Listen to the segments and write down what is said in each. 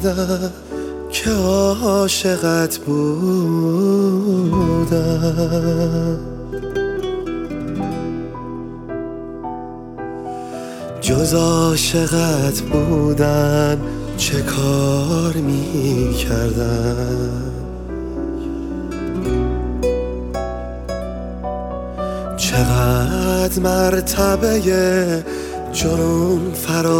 کردم که عاشقت بودم. جز عاشقت بودن چه کار می کردم؟ چقدر مرتبه جنون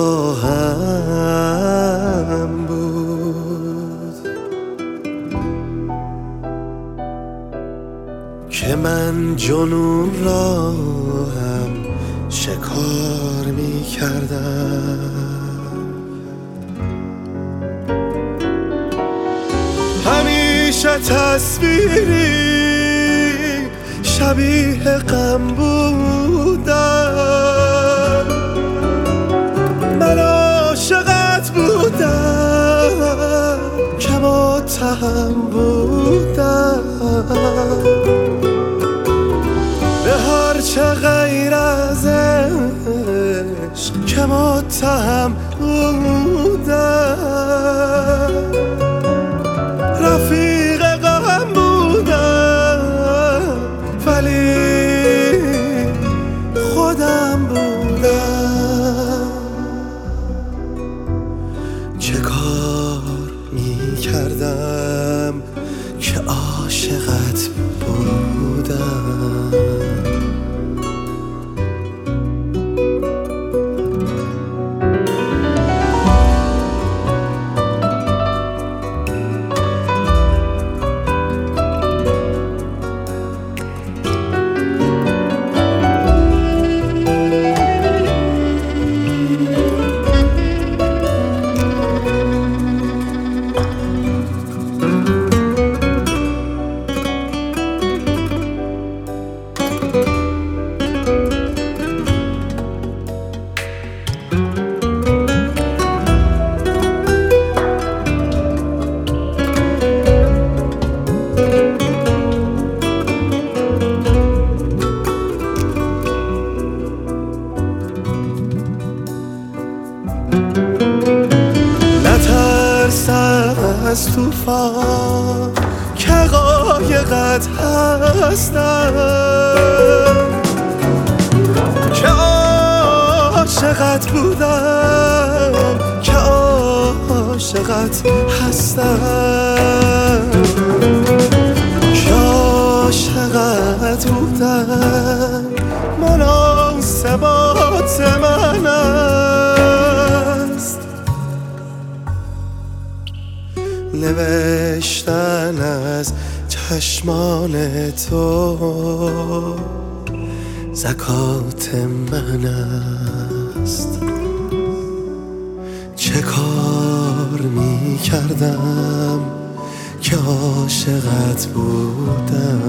فراهم بود که من جنون را هم شکار می کردم. همیشه تصویری شبیه غم بودم، من عاشقت بودم که متهم بودم به هرچه غیر از عشق که متهم بودم. رفیق غم بودم ولی خودم بودم. چه کار می کردم که عاشقت بودم؟ از طوفان که قایقت هستم، که عاشقت بودم، که عاشقت هستم، که عاشقت بودم. مناسبات من است نوشتن از چشمان تو، زکات من است. چه کار می کردم که عاشقت بودم؟